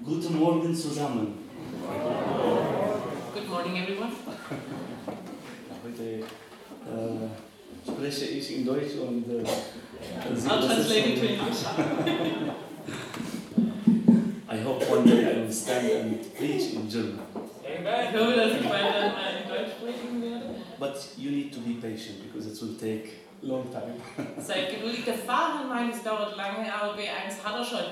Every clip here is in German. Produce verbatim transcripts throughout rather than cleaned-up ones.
Guten Morgen zusammen. Good morning, everyone. Heute äh, spreche ich in Deutsch und äh, Sie I'll translate it to übersetzen. English. I hope one day I will stand and preach in German. Ich hoffe, dass ich bald dann mal in Deutsch sprechen werde. But you need to be patient because it will take a long time. Seid geduldig, der Fahrradwein, es dauert lange, aber B eins hat er schon.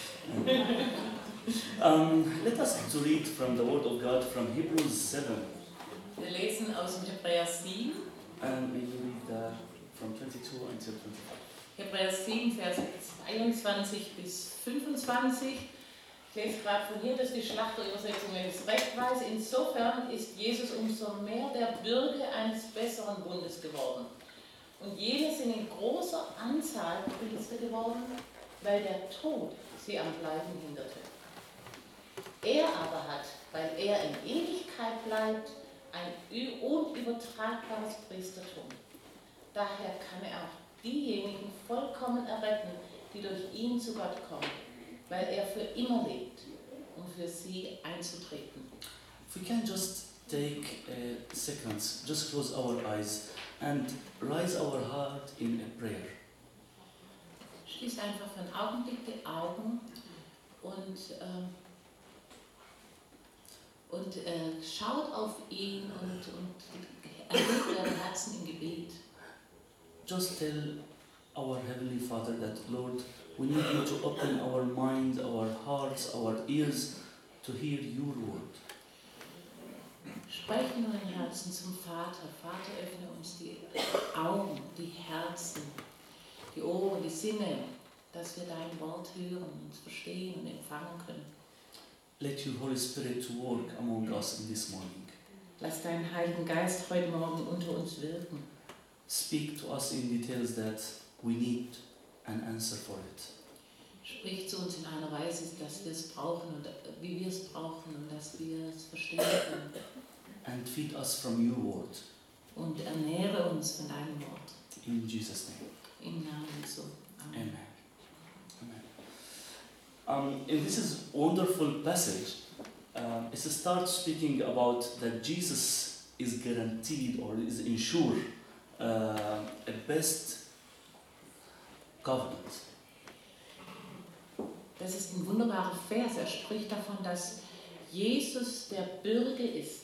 um, let us to read from the Word of God from Hebrews seven. Wir lesen aus dem Hebräer sieben. And maybe read uh, from twenty-two until twenty-five. Hebräer sieben, Vers zweiundzwanzig bis fünfundzwanzig. Ich lese gerade von hier, dass die Schlachterübersetzung, wenn ich es recht weiß. Insofern ist Jesus umso mehr der Bürger eines besseren Bundes geworden. Und jene sind in großer Anzahl Priester geworden, weil der Tod sie am Bleiben hinderte. Er aber hat, weil er in Ewigkeit bleibt, ein unübertragbares Priestertum. Daher kann er auch diejenigen vollkommen erretten, die durch ihn zu Gott kommen, weil er für immer lebt, um für sie einzutreten. If we can just take uh, seconds, just close our eyes and raise our heart in a prayer. Schließt einfach für einen Augenblick die Augen und, ähm, und äh, schaut auf ihn und, und erhebt eure Herzen im Gebet. Just tell our Heavenly Father that, Lord, we need you to open our minds, our hearts, our ears to hear your word. Sprecht in euren Herzen zum Vater. Vater, öffne uns die Augen, die Herzen, die Ohren, die Sinne, dass wir dein Wort hören, uns verstehen und empfangen können. Let your Holy Spirit to work among us in this morning. Lass deinen Heiligen Geist heute Morgen unter uns wirken. Speak to us in details that we need an answer for it. Sprich zu uns in einer Weise, dass wir es brauchen und wie wir es brauchen und dass wir es verstehen können. And feed us from your word. Und ernähre uns von deinem Wort. In Jesus' name. Im Namen Jesu. Amen. Amen. Amen. Um, and this is a wonderful passage. Um, it starts speaking about that Jesus is guaranteed or is ensured uh, a best covenant. Das ist ein wunderbarer Vers. Er spricht davon, dass Jesus der Bürger ist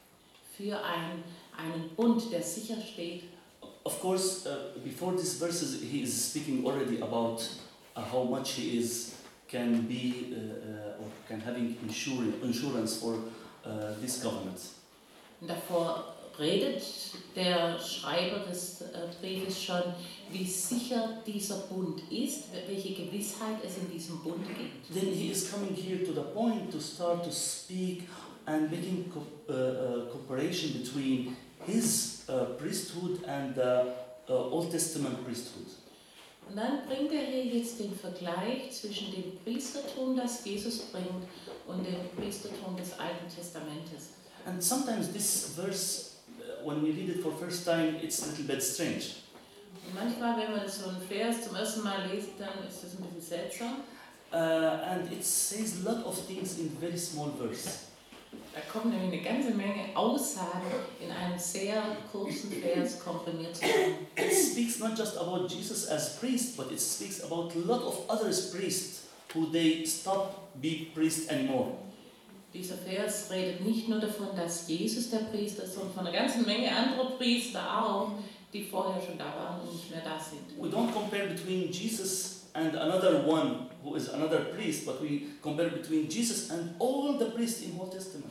für ein, einen Bund, der sicher steht. Of course, uh, before these verses, he is speaking already about uh, how much he is can be uh, uh, or can having insur- insurance for uh, this covenant. Und davor redet der Schreiber des äh, Briefes schon, wie sicher dieser Bund ist, welche Gewissheit es in diesem Bund gibt. Then he is coming here to the point to start to speak and making co- uh, uh, cooperation between his uh, priesthood and the uh, Old Testament priesthood. Und dann bringt er hier jetzt den Vergleich zwischen dem Priestertum, das Jesus bringt, und dem Priestertum des Alten Testamentes. And sometimes this verse, uh, when we read it for first time, it's a little bit strange. Und manchmal, wenn man so einen Vers zum ersten Mal liest, dann ist das ein bisschen seltsam. Uh, and it says a lot of things in very small verse. Da kommen nämlich eine ganze Menge Aussagen in einem sehr kurzen Vers komprimiert zusammen. It speaks not just about Jesus as priest, but it speaks about a lot of other priests who they stop be priest anymore. Dieser Vers redet nicht nur davon, dass Jesus der Priester ist, sondern von einer ganzen Menge anderer Priester auch, die vorher schon da waren und nicht mehr da sind. We don't compare between Jesus and another one who is another priest, but we compare between Jesus and all the priests in Old Testament.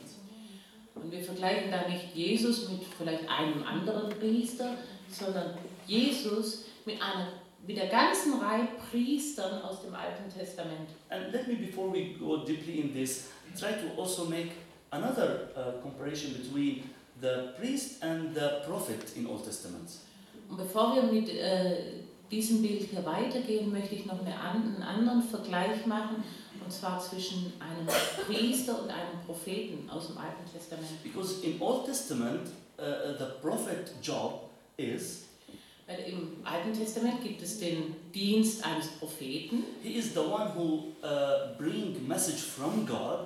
Und wir vergleichen da nicht Jesus mit vielleicht einem anderen Priester, sondern Jesus mit, einer, mit der ganzen Reihe Priestern aus dem Alten Testament. And let me, before we go deeply in this, try to also make another uh, comparison between the priest and the prophet in Old Testament. Und bevor wir mit äh, diesem Bild hier weitergehen, möchte ich noch eine, einen anderen Vergleich machen, und zwar zwischen einem Priester und einem Propheten aus dem Alten Testament. Because in Old Testament, uh, the prophet job is Weil Weil im Alten Testament gibt es den Dienst eines Propheten. He is the one who uh, bring message from God.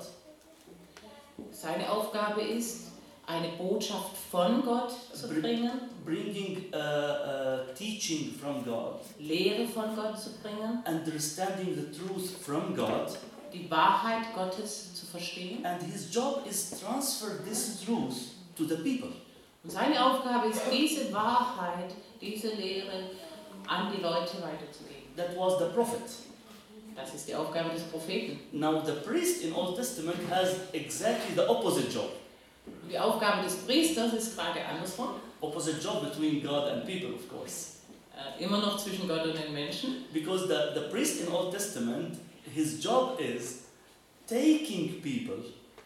Seine Aufgabe ist, eine Botschaft von Gott zu bringen, Bringing uh, uh, teaching from God, Lehre von Gott zu bringen, understanding the truth from God, die Wahrheit Gottes zu verstehen. and his job is transfer this truth to the people. Und seine Aufgabe ist, diese Wahrheit, diese Lehre an die Leute weiterzugeben. That was the prophet. Das ist die Aufgabe des Propheten. Now the priest in Old Testament has exactly the opposite job. Und die Aufgabe des Priesters ist gerade andersrum. Opposite job between God and people, of course. Äh, immer noch zwischen Gott und den Menschen. Because the, the priest in Old Testament, his job is taking people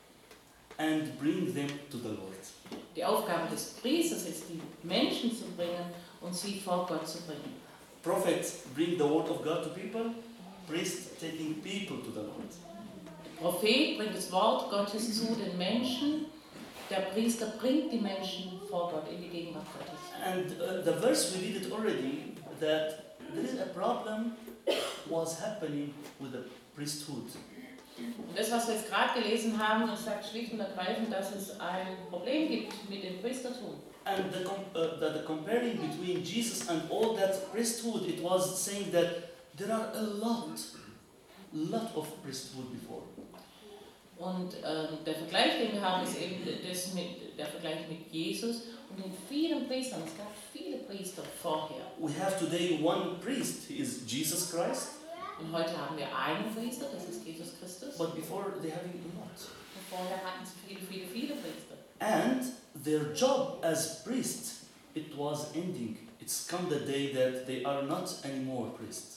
and bring them to the Lord. Die Aufgabe des Priesters ist, die Menschen zu bringen und sie vor Gott zu bringen. Prophets bring the word of God to people, priest taking people to the Lord. Der Prophet bringt das Wort Gottes zu den Menschen, der Priester bringt die Menschen vor Gott, in die Gegenwart Gottes. And uh, the verse we read it already, that there is a problem was happening with the priesthood. Und das, was wir jetzt gerade gelesen haben, das sagt schlicht und ergreifend, dass es ein Problem gibt mit dem Priestertum. And the, com uh, the, the comparing between Jesus and all that priesthood, it was saying that there are a lot, lot of priesthood before. Und ähm, der Vergleich, den wir haben, ist eben das mit, der Vergleich mit Jesus und den vielen Priestern. Es gab viele Priester vorher. We have today one priest, he is Jesus Christ, Und heute haben wir einen Priester, das ist Jesus Christus. but before they having a lot. Und vorher hatten sie viele, viele, viele Priester. And their job as priests, it was ending. It's come the day that they are not anymore priests.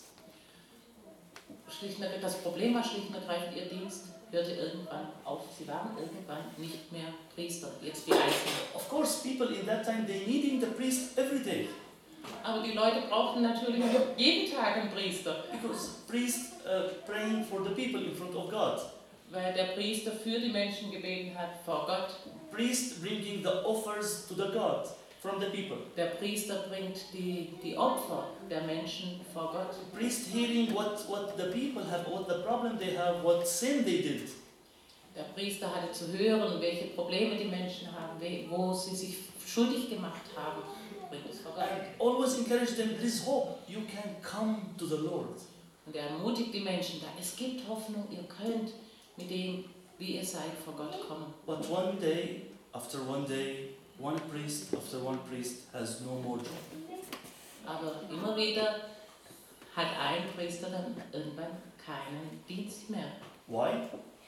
Schlicht und ergreifend, das Problem war schlicht und ergreifend, ihr Dienst hörte irgendwann auf. Sie waren irgendwann nicht mehr Priester, jetzt die Einzelnen. Of course, people in that time, they needing the priest every day. Aber die Leute brauchten natürlich jeden Tag einen Priester, Because priest uh, praying for the people in front of God. weil der Priester für die Menschen gebeten hat vor Gott. Priest bringing the offers to the God from the people. Der Priester bringt die, die Opfer der Menschen vor Gott. Priest hearing what, what the people have, what the problem they have, what sin they did. Der Priester hatte zu hören, welche Probleme die Menschen haben, we- wo sie sich schuldig gemacht haben. Bringt es vor Gott. And always encourage them, there is hope. You can come to the Lord. Und er ermutigt die Menschen da, es gibt Hoffnung, ihr könnt mit dem, wie ihr seid, vor Gott kommen. But one day, after one day, one priest after one priest has no more job. Aber immer wieder hat ein Priester dann irgendwann keinen Dienst mehr. Why?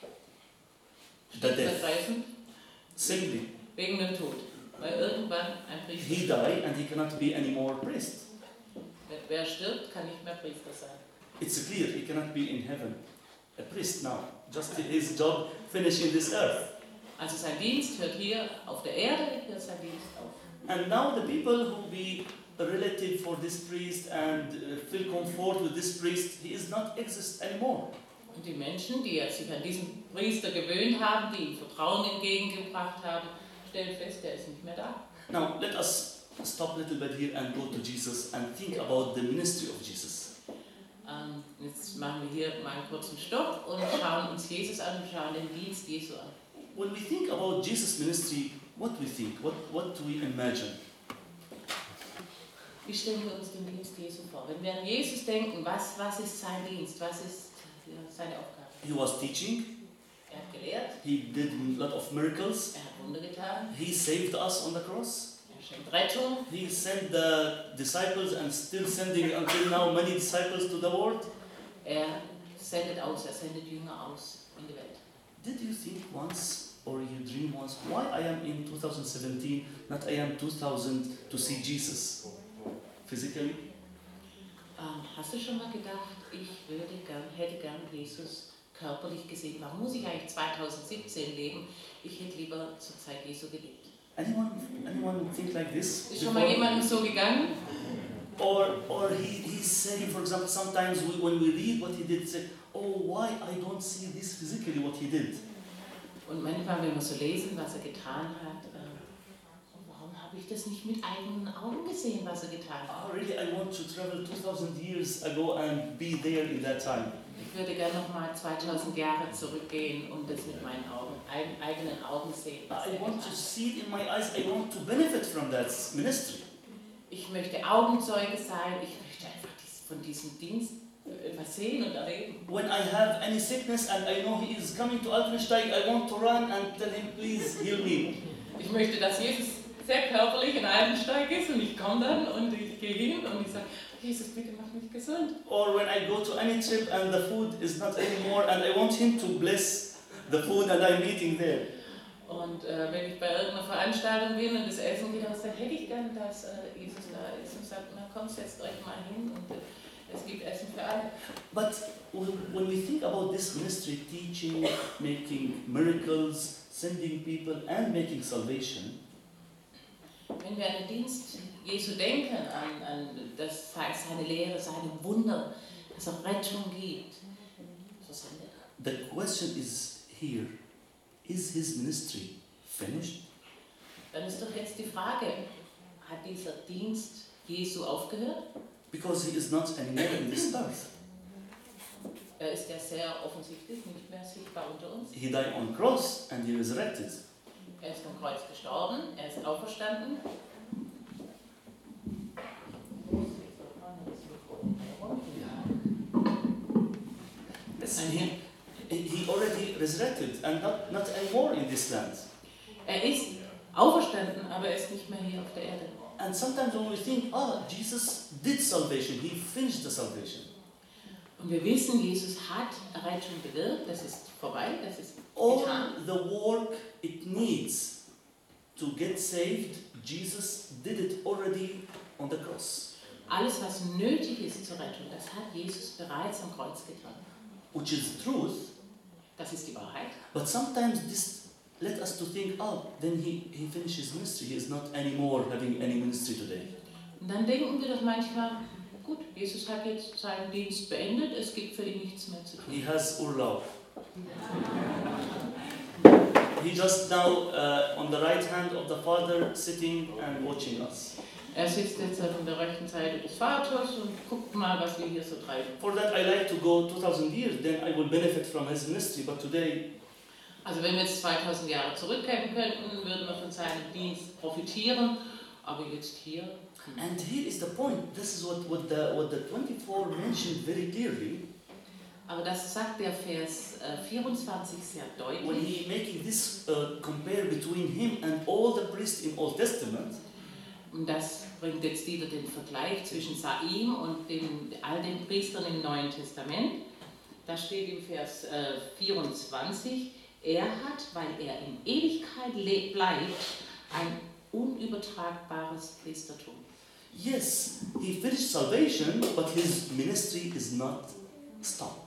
The Schlicht und death. ergreifend Simply, wegen dem Tod. Weil irgendwann ein Priester he died and he cannot be anymore priest. Wer- Wer stirbt, kann nicht mehr Priester sein. It's clear he cannot be in heaven a priest now. Just his job finished in this earth. Also sein Dienst hört hier auf der Erde, hört sein Dienst auf. And now the people who be a relative for this priest and uh, feel comfort with this priest, he is not exist anymore. Und die Menschen, die sich an diesen Priester gewöhnt haben, die ihm Vertrauen entgegengebracht haben, stellen fest, der ist nicht mehr da. Now let us stop a little bit here and go to Jesus and think about the ministry of Jesus. Ähm, jetzt machen wir hier mal einen kurzen Stopp und schauen uns Jesus an und schauen den Dienst Jesu an. When we think about Jesus' ministry, what we think, what, what do we imagine? Wie stellen wir uns den Dienst Jesu vor? Wenn wir an Jesus denken, was, was ist sein Dienst? Was ist ja, seine Aufgabe? He was teaching, Er hat gelehrt, he did a lot of miracles, er hat Wunder getan, he saved us on the cross, er schenkt Rettung, he sent the disciples and still sending until now many disciples to the world. er sendet aus, er sendet Jünger aus in die Welt. Did you think once or you dream once why I am in two thousand seventeen, not I am two thousand to see Jesus physically? Ähm, hast du schon mal gedacht, ich würde gern, hätte gern Jesus körperlich gesehen? Warum muss ich eigentlich zwanzig siebzehn leben? Ich hätte lieber zur Zeit Jesu gelebt. Anyone, anyone think like this? Ist schon mal before? jemandem so gegangen? Or, or he, he's saying, for example, sometimes we, when we read what he did, say, oh, why I don't see this physically, what he did. Und manchmal, wenn wir so lesen, was er getan hat, äh, warum habe ich das nicht mit eigenen Augen gesehen, was er getan hat. Oh, really, I want to travel two thousand years ago and be there in that time. Ich würde gerne nochmal zweitausend Jahre zurückgehen und das mit meinen Augen, eigenen Augen sehen. Was I er want getan to hat. see it in my eyes. I want to benefit from that ministry. Ich möchte Augenzeuge sein, ich möchte einfach dies, von diesem Dienst etwas sehen und erleben. When I have any sickness and I know he is coming to Altensteig, I want to run and tell him, please heal me. Ich möchte, dass Jesus sehr körperlich in Altensteig ist und ich komme dann und ich gehe hin und ich sage, Jesus, bitte mach mich gesund. Or when I go to any trip and the food is not anymore and I want him to bless the food that I'm eating there. Und äh, wenn ich bei irgendeiner Veranstaltung bin und das Essen geht aus, dann hätte ich gern, dass äh, Jesus da ist und sagt, na komm, setzt euch mal hin und äh, es gibt Essen für alle. But when we think about this ministry, teaching, making miracles, sending people and making salvation, wenn wir an den Dienst Jesu denken, an, an das, seine Lehre, seine Wunder, dass er Rettung gibt, so sendet er. the question is here, is his ministry finished? Dann ist doch jetzt die Frage, hat dieser Dienst Jesu aufgehört? Because he is not anymore in this earth. Er ist ja sehr offensichtlich nicht mehr sichtbar unter uns. He died on cross and he resurrected. Er ist am Kreuz gestorben, er ist auferstanden. Yes, he, he already resurrected and not, not anymore in this land. Er ist auferstanden, aber er ist nicht mehr hier auf der Erde. And sometimes when we think, oh, Jesus did salvation, he finished the salvation. Und wir wissen, Jesus hat Rettung bewirkt, das ist vorbei, das ist All getan. the work it needs to get saved, Jesus did it already on the cross. Alles, was nötig ist zur Rettung, das hat Jesus bereits am Kreuz getan. Which is truth, Das ist die Wahrheit. but sometimes this led us to think, oh, then he, he finished his ministry, he is not anymore having any ministry today. Und dann denken wir doch manchmal, gut, Jesus hat jetzt seinen Dienst beendet, es gibt für ihn nichts mehr zu tun. He has Urlaub. He just now uh, on the right hand of the Father sitting and watching us. Er sitzt jetzt auf der rechten Seite des Vaters und guckt mal, was wir hier so treiben. For that I like to go two thousand years, then I will benefit from his ministry, but today Also wenn wir jetzt zweitausend Jahre zurückkehren könnten, würden wir von seinem Dienst profitieren, aber jetzt hier. and here is the point. This is what, what the what the twenty-four mentioned very clearly Aber das sagt der Vers äh, vierundzwanzig sehr when deutlich. he making this uh, compare between him and all the priests in Old Testament. Und das bringt jetzt wieder den Vergleich zwischen Saim und den, all den Priestern im Neuen Testament. Da steht im Vers äh, vierundzwanzig, er hat, weil er in Ewigkeit le- bleibt, ein unübertragbares Priestertum. Yes, he finished salvation, but his ministry is not stopped.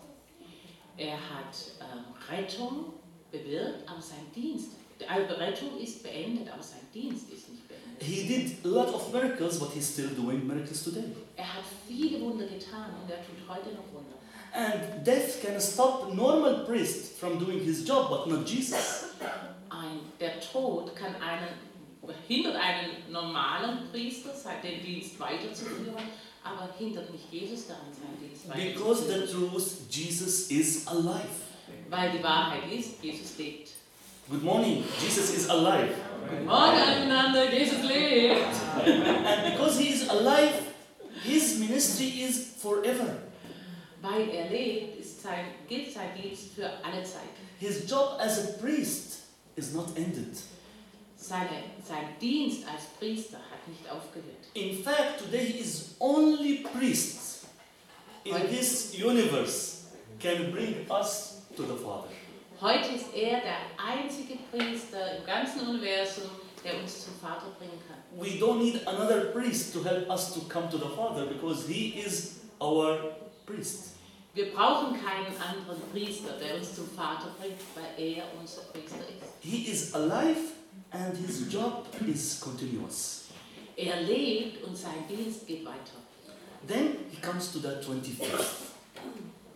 Er hat ähm, Rettung bewirkt, aber sein Dienst, also Rettung ist beendet, aber sein Dienst ist nicht beendet. He did a lot of miracles, but he's still doing miracles today. Er hat viele Wunder getan und er tut heute noch Wunder. And death can stop normal priest from doing his job, but not Jesus. Ein, der Tod kann einen, hindert einen normalen Priester, den Dienst weiterzuführen, aber hindert nicht Jesus daran, seinen Dienst Because the weiterzuführen. truth, Jesus is alive. Weil die Wahrheit ist, Jesus lebt. Good morning, Jesus is alive. Guten Morgen aneinander, Jesus lebt. And because he is alive, his ministry is forever. Weil er lebt, ist sein, gilt sein Dienst für alle Zeit. His job as a priest is not ended. Seine, sein Dienst als Priester hat nicht aufgehört. In fact, today he is only priest in this universe can bring us to the Father. Heute ist er der einzige Priester im ganzen Universum, der uns zum Vater bringen kann. We don't need another priest to help us to come to the Father because he is our priest. Wir brauchen keinen anderen Priester, der uns zum Vater bringt, weil er unser Priester ist. He is alive and his job is continuous. Er lebt und sein Dienst geht weiter. Then he comes to the twenty-fifth.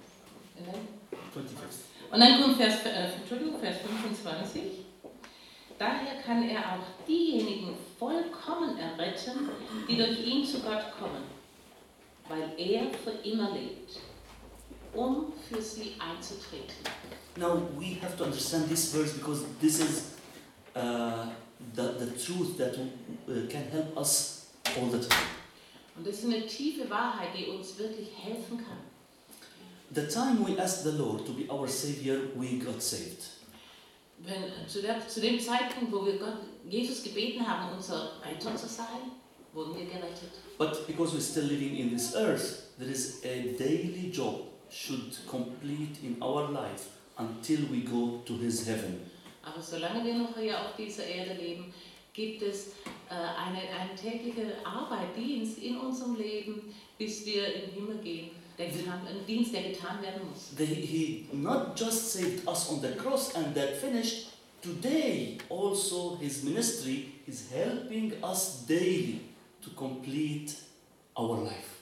Und dann, twenty-fifth. und dann kommt Vers, äh, Entschuldigung, Vers fünfundzwanzig. Daher kann er auch diejenigen vollkommen erretten, die durch ihn zu Gott kommen, weil er für immer lebt, um für sie einzutreten. Now we have to understand this verse because this is uh, the, the truth that uh, can help us all the time. Und das ist eine tiefe Wahrheit, die uns wirklich helfen kann. The time we asked the Lord to be our Savior, we got saved. Wenn, zu, der, zu dem Zeitpunkt, wo wir Gott, Jesus gebeten haben, unser Retter zu sein, wurden wir gerettet. But because we're still living in this earth, there is a daily job should complete in our life until we go to His heaven. Aber solange wir noch hier auf dieser Erde leben, gibt es äh, eine, eine tägliche Arbeit, Dienst in unserem Leben, bis wir in den Himmel gehen. Der getan, ein Dienst, der getan werden muss. The, he not just saved us on the cross and that finished. Today also His ministry is helping us daily to complete our life.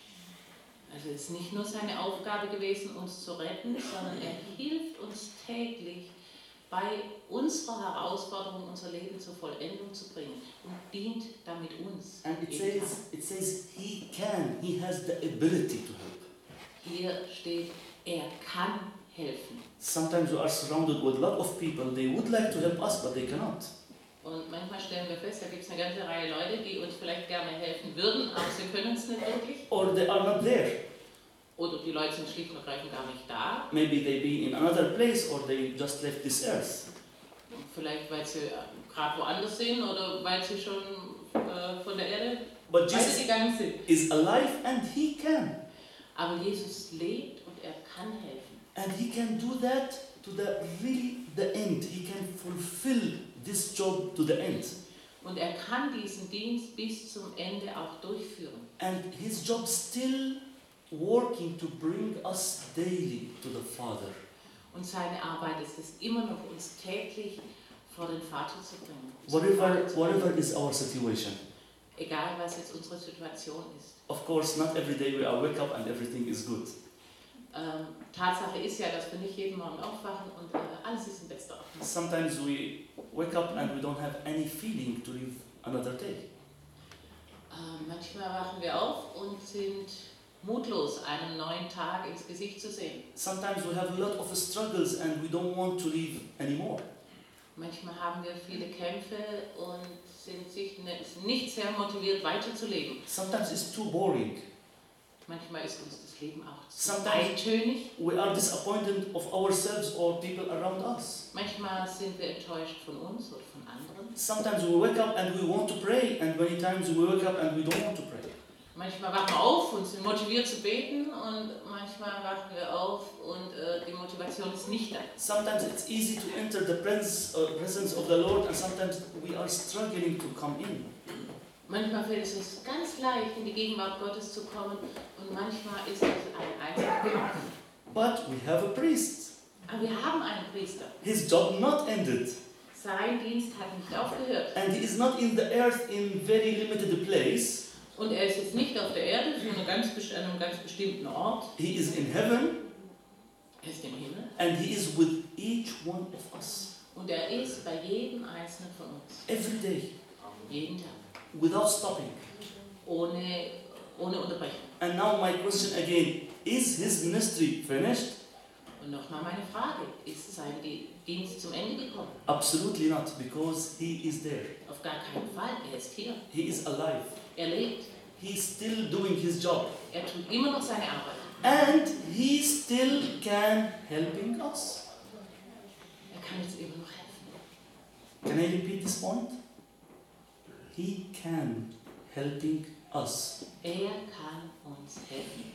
Also es ist nicht nur seine Aufgabe gewesen, uns zu retten, sondern er hilft uns täglich bei unserer Herausforderung, unser Leben zur Vollendung zu bringen und dient damit uns. And it says, it says He can, He has the ability to help. Hier steht, er kann helfen. Sometimes we are surrounded with a lot of people, they would like to help us, but they cannot. Und manchmal stellen wir fest, da gibt es eine ganze Reihe Leute, die uns vielleicht gerne helfen würden, aber sie können es nicht wirklich. Or they are not there. Oder die Leute sind schlicht und ergreifend gar nicht da. Maybe they be in another place or they just left this earth. Vielleicht weil sie gerade woanders sind oder weil sie schon äh, von der Erde But Jesus weitergegangen sind. is alive and He can. Aber Jesus lebt und er kann helfen. And He can do that to the really the end. He can fulfill this job to the end. Und er kann diesen Dienst bis zum Ende auch durchführen. And His job still working to bring us daily to the Father. Und seine Arbeit ist es immer noch, uns täglich vor den Vater zu bringen. zum Whatever, Vater zu whatever bringen. is our situation. Egal was jetzt unsere Situation ist. Of course, not every day we are wake up and everything is good. Ähm, Tatsache ist ja, dass wir nicht jeden Morgen aufwachen und äh, alles ist in bester Ordnung. Sometimes we wake up and we don't have any feeling to live another day. Ähm, manchmal wachen wir auf und sind mutlos, einen neuen Tag ins Gesicht zu sehen. Sometimes we have a lot of struggles and we don't want to live anymore. Manchmal haben wir viele Kämpfe und sind sich ne, sind nicht sehr motiviert, weiterzuleben. Sometimes it's too boring. Manchmal ist uns das Leben auch zu Sometimes eintönig. we are disappointed of ourselves or people around us. Manchmal sind wir enttäuscht von uns oder von anderen. Sometimes we wake up and we want to pray, and many times we wake up and we don't want to pray. Manchmal wachen wir auf und sind motiviert zu beten und manchmal wachen wir auf und äh, die Motivation ist nicht da. Sometimes it's easy to enter the presence, uh, presence of the Lord, and sometimes we are struggling to come in. Manchmal fällt es uns ganz leicht, in die Gegenwart Gottes zu kommen und manchmal ist es ein einziger Kampf. But we have a priest. Aber wir haben einen Priester. His job not ended, Sein Dienst hat nicht aufgehört. and he is not in the earth in very limited place. Und er ist jetzt nicht auf der Erde, sondern an einem ganz, an einem ganz bestimmten Ort. He is in heaven, Er ist im Himmel. and he is with each one of us Und er ist bei jedem Einzelnen von uns. every day, Jeden Tag. without stopping. Ohne, ohne Unterbrechung. And now my question again: is his ministry finished? Und nochmal meine Frage. Ist sein Dienst zum Ende gekommen? Absolutely not, because he is there. Auf gar keinen Fall. Er ist hier. He is alive. Er lebt. He is still doing his job, Er tut immer noch seine Arbeit. and he still can helping us. Er kann uns immer noch helfen. Can I repeat this point? He can helping us. Er kann uns helfen.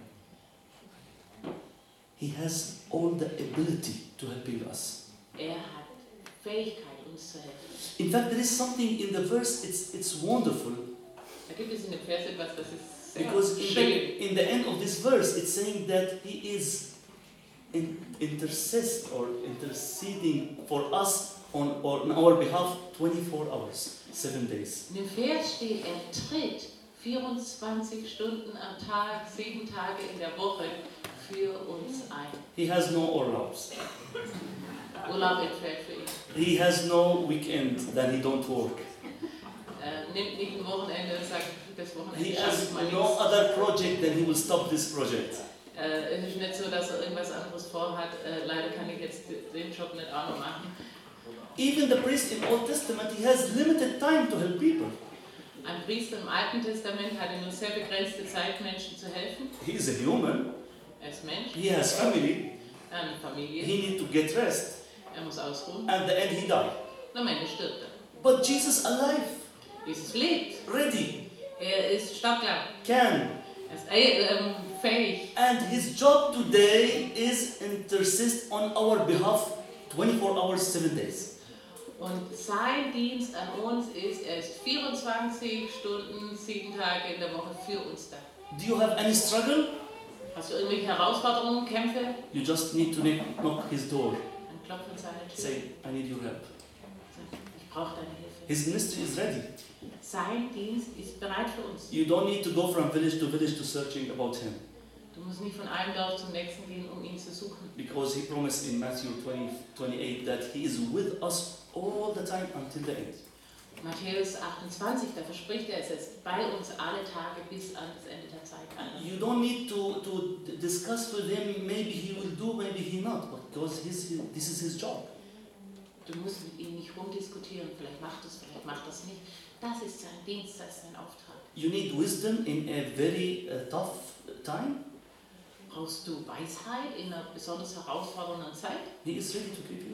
He has all the ability to helping us. Er hat Fähigkeit, uns zu helfen. In fact, there is something in the verse, it's, it's wonderful, Da gibt es in dem Vers etwas, das ist sehr because in the, schön. in the end of this verse, it's saying that he is in, intercess or interceding for us on, on our behalf twenty-four hours, seven days. In dem Vers steht, er tritt vierundzwanzig Stunden am Tag, sieben Tage in der Woche für uns ein. He has no urlaubs. Urlaub entfällt für ihn. He has no weekend that he don't work. Er nimmt nicht ein Wochenende und sagt, das He Wochenende schaffe has ich mal no nichts. other project, then he will stop this project. Äh, es ist nicht so, dass er irgendwas anderes vorhat. Äh, leider kann ich jetzt den Job nicht auch noch machen. Even the priest in Old Testament, he has limited time to help people. Ein Priester im Alten Testament hatte nur sehr begrenzte Zeit, Menschen zu helfen. He is a human. Er ist Mensch, He has family. er hat eine Familie, He need to get rest. er muss ausruhen. At the end, he died. Und am Ende stirbt er. But Jesus alive, Jesus lebt. ready, Er ist startklar. can. Er ist äh, ähm, fähig. And his job today is intercede on our behalf twenty-four hours, seven days. Und sein Dienst an uns ist, er ist vierundzwanzig Stunden, sieben Tage in der Woche für uns da. Do you have any struggle? Hast du irgendwelche Herausforderungen, Kämpfe? You just need to knock knock his door. Dann klopf an seine Tür. Say, I need your help. Sag, ich brauche deine Hilfe. His ministry is ready. Sein Dienst ist bereit für uns. You don't need to go from village to village to searching about him. Du musst nicht von einem Dorf zum nächsten gehen, um ihn zu suchen. Because he promised in Matthew twenty, twenty-eight that he is with us all the time until the end. Matthäus achtundzwanzig, da verspricht er, es ist bei uns alle Tage bis an das Ende der Zeit. You don't need to, to d- discuss with him, maybe he will do, maybe he not, because his, this is his job. Du musst mit ihm nicht rumdiskutieren, vielleicht macht es, vielleicht macht das nicht. Das ist sein Dienst, das ist sein Auftrag. You need wisdom in a very uh, tough time. Brauchst du Weisheit in einer besonders herausfordernden Zeit? He is ready to give you,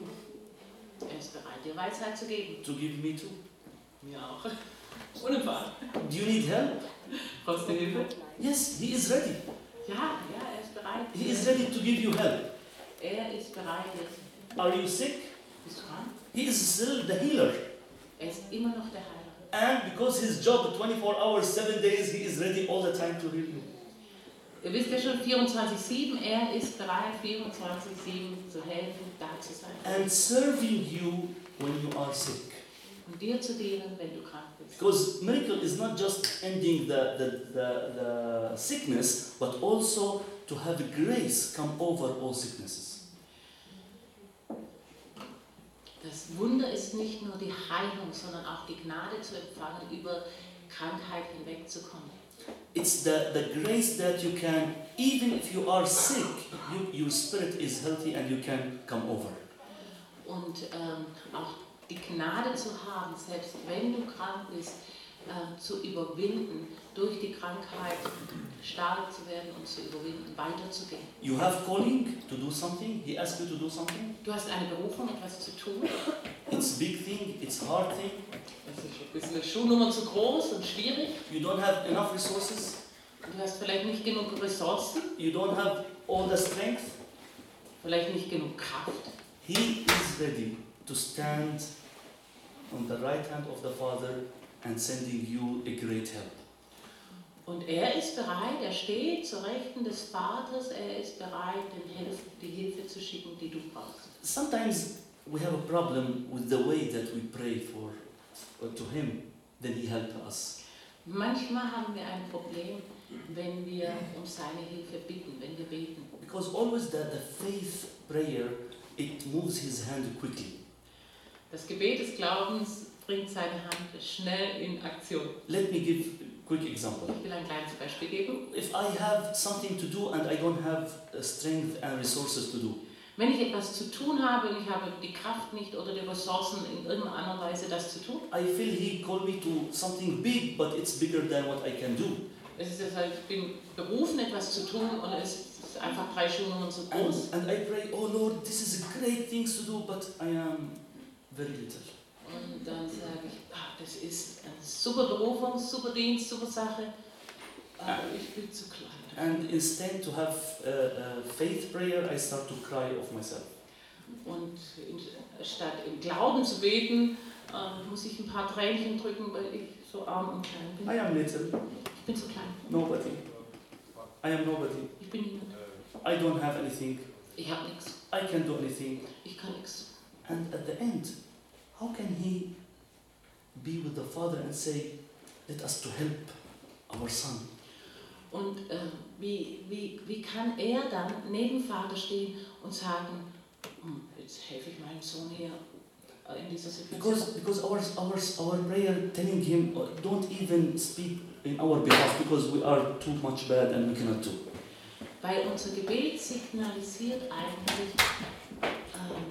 Er ist bereit, dir Weisheit zu geben. to give me too. Mir auch. Ohne Frage. Do you need help? Brauchst du Hilfe? Yes, he is ready. Ja, ja, er ist bereit. He is ready to give you help. Er ist bereit, dir. Are you sick? Bist du krank? He is still the healer. Er ist immer noch der Heiler. And because his job twenty-four hours, seven days, he is ready all the time to heal you. Ihr wisst ja schon, vierundzwanzig sieben, er ist bereit, vierundzwanzig sieben zu helfen, da zu sein. And serving you when you are sick. Und dir zu dienen, wenn du krank bist. Because miracle is not just ending the, the, the, the sickness, but also to have grace come over all sicknesses. Das Wunder ist nicht nur die Heilung, sondern auch die Gnade zu empfangen, über Krankheit hinwegzukommen. It's the, the grace that you can, even if you are sick, you, your spirit is healthy and you can come over. Und ähm, auch die Gnade zu haben, selbst wenn du krank bist, äh, zu überwinden, durch die Krankheit stark zu werden und zu überwinden, weiterzugehen. You have calling to do something, he asks you to do something. Du hast eine Berufung, etwas zu tun. It's big thing, it's hard thing. Das ist ein bisschen eine Schuhnummer zu groß und schwierig. You don't have enough resources. Du hast vielleicht nicht genug Ressourcen, You don't have all the strength. vielleicht nicht genug Kraft. He is ready to stand on the right hand of the Father and sending you a great help. Und er ist bereit, er steht zur Rechten des Vaters, er ist bereit, den Hilf, die Hilfe zu schicken, die du brauchst. Sometimes we have a problem with the way that we pray for uh, to him, then he helps us. Manchmal haben wir ein Problem, wenn wir um seine Hilfe bitten, wenn wir beten. Because always the, the faith prayer, it moves his hand quickly. Das Gebet des Glaubens bringt seine Hand schnell in Aktion. Let me give a quick example. Ich will ein kleines Beispiel geben. If I have something to do and I don't have uh, strength and resources to do, Wenn ich etwas zu tun habe und ich habe die Kraft nicht oder die Ressourcen in irgendeiner anderen Weise, das zu tun, I feel he called me to something big, but it's bigger than what I can do. es ist deshalb, ich bin berufen, etwas zu tun und es ist einfach drei Schuhnummern zu And, groß. and I pray, oh Lord, this is a great thing to do, but I am very little. Und dann sage ich, ah, das ist eine super Berufung, super Dienst, super Sache, aber ich bin zu klein. And instead to have uh, uh, faith prayer, I start to cry of myself. Und in, statt im Glauben zu beten, äh, muss ich ein paar Tränchen drücken, weil ich so arm und klein bin. I am little, Ich bin zu klein. nobody. I am nobody. Ich bin niemand. I don't have anything. Ich habe nichts. I can't do anything. Ich kann nichts. And at the end, how can he be with the Father and say, let us to help our son? Und äh, wie, wie, wie kann er dann neben Vater stehen und sagen, hm, jetzt helfe ich meinem Sohn hier in dieser Situation. Because, because our, our, our prayer telling him, uh, don't even speak in our behalf because we are too much bad and we cannot do. Weil unser Gebet signalisiert eigentlich, ähm,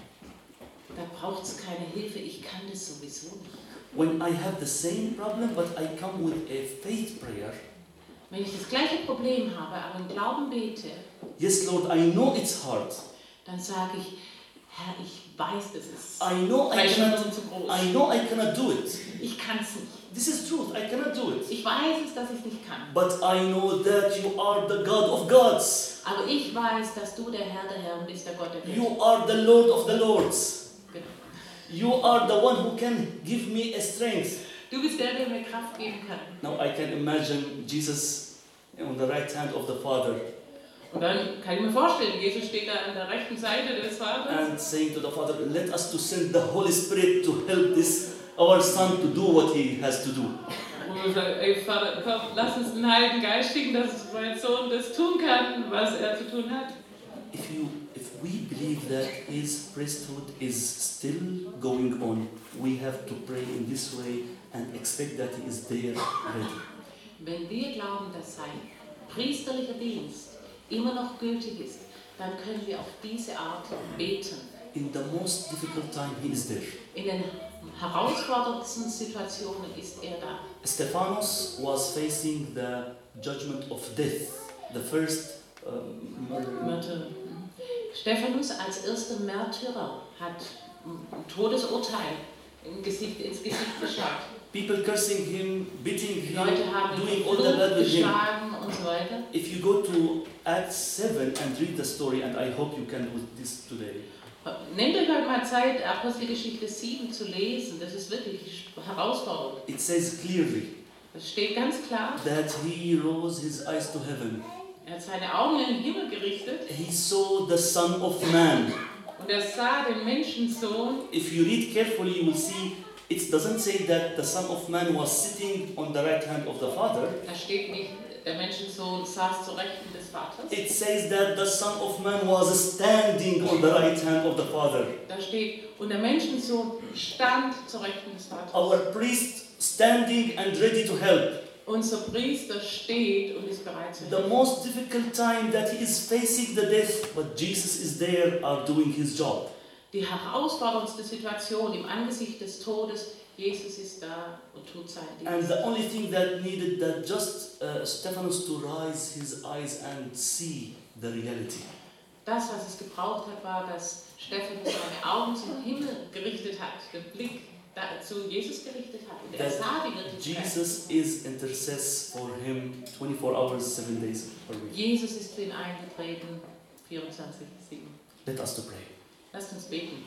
da braucht es keine Hilfe, ich kann das sowieso nicht. When I have the same problem, but I come with a faith prayer, Wenn ich das gleiche Problem habe, aber im Glauben bete, yes, Lord, I know it's hard. dann sage ich, Herr, ich weiß, das ist I know I vielleicht cannot, schon zu groß. I know I cannot do it. Ich kann es nicht. This is truth, I cannot do it. Ich weiß es, dass ich es nicht kann. But I know that you are the God of gods. Aber ich weiß, dass du der Herr der Herren bist, der Gott der Götter. You are the Lord of the lords. Genau. You are the one who can give me a strength. Du bist der, der mir Kraft geben kann. Now I can imagine Jesus on the right hand of the Father Und dann kann ich mir vorstellen, Jesus steht da an der rechten Seite des Vaters and saying to the Father, let us to send the Holy Spirit to help this, our son, to do what he has to do. und wir sagen, ey Vater, komm, lass uns den Heiligen Geist schicken, dass mein Sohn das tun kann, was er zu tun hat. If you, if we believe that his priesthood is still going on, we have to pray in this way and expect that he is there ready. Wenn wir glauben, dass sein priesterlicher Dienst immer noch gültig ist, dann können wir auf diese Art beten. In the most difficult time, he is there. In den herausforderndsten Situationen ist er da. Stephanos was facing the judgment of death, the first um, murder. Märtyrer. Stephanus als erster Märtyrer hat ein Todesurteil im Gesicht, ins Gesicht geschaut. People cursing him, beating Die him, Leute haben ihn doing all the bad Blut with him. geschlagen und so weiter. If you go to Acts seven and read the story, and I hope you can with this today, Nehmt euch halt mal Zeit, Apostelgeschichte sieben zu lesen. Das ist wirklich herausfordernd. it says clearly Es steht ganz klar, that he rose his eyes to heaven. er hat seine Augen in den Himmel gerichtet He saw the Son of Man. und er sah den Menschensohn. If you read carefully, you will see it doesn't say that the Son of Man was sitting on the right hand of the Father. Da steht nicht, der Menschensohn saß zur Rechten des Vaters. It says that the Son of Man was standing on the right hand of the Father. Da steht, und der Menschensohn stand zur Rechten des Vaters. Our priest standing and ready to help. Unser Priester steht und ist bereit zu The helfen. most difficult time that he is facing the death, but Jesus is there, are doing his job. Die herausforderndste Situation im Angesicht des Todes, Jesus ist da und tut seinen And Dienst. the only thing that needed that just uh, Stephanus to rise his eyes and see the reality. Das, was es gebraucht hat, war, dass Stephanus seine Augen zum Himmel gerichtet hat, den Blick da, zu Jesus gerichtet hat. Und er That sah die Wirklichkeit. Jesus is intercess for him twenty-four hours, seven days per week. Jesus ist für ihn eingetreten, vierundzwanzig sieben. Let us to pray. Lasst uns beten.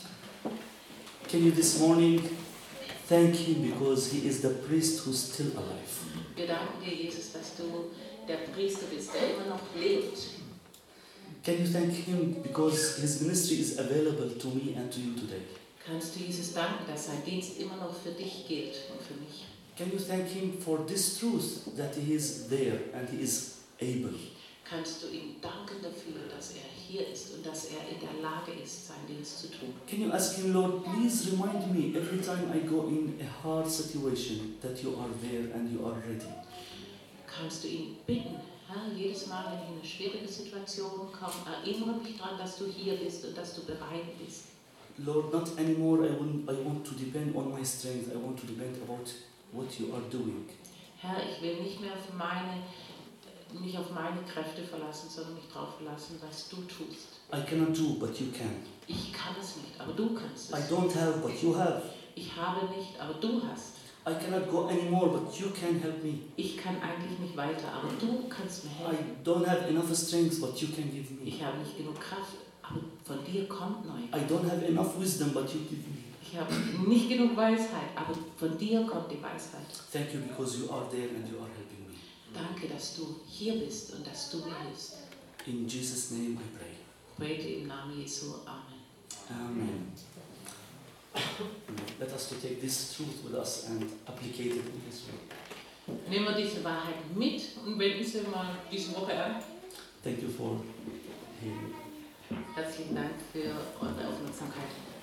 Can you this morning thank him because he is the priest who's still alive? Wir danken dir, Jesus, dass du der Priester bist, der immer noch lebt. Can you thank him because his ministry is available to me and to you today? Kannst du Jesus danken, dass sein Dienst immer noch für dich gilt und für mich? Can you thank him for this truth that he is there and he is able? Kannst du ihm danken dafür, dass er hier ist und dass er in der Lage ist, seinen Dienst zu tun? Can you ask him, Lord, please remind me every time I go in a hard situation that you are there and you are ready? Kannst du ihn bitten, Herr, jedes Mal, wenn ich in eine schwierige Situation komme, erinnere mich daran, dass du hier bist und dass du bereit bist. Lord, not anymore I want, I want to depend on my strength, I want to depend about what you are doing. Herr, ich will nicht mehr auf meine, mich auf meine Kräfte verlassen, sondern mich darauf verlassen, was du tust. I cannot do, but you can. Ich kann es nicht, aber du kannst I es. don't have, but you have. Ich habe nicht, aber du hast. I cannot go anymore, but you can help me. Ich kann eigentlich nicht weiter, aber du kannst mir I helfen. don't have enough strength, but you can give me. Ich habe nicht genug Kraft, aber von dir kommt neu. I don't have enough wisdom, but you give me. Ich habe nicht genug Weisheit, aber von dir kommt die Weisheit. Thank you because you are there and you are helping me. Danke, dass du hier bist und dass du mir hilfst. In Jesus' name I pray. Bete im Namen Jesu. Amen. Amen. Let us to take this truth with us and applicate it in this way. Nehmen wir diese Wahrheit mit und wenden sie mal diese Woche an. Thank you for hearing. Herzlichen Dank für eure Aufmerksamkeit.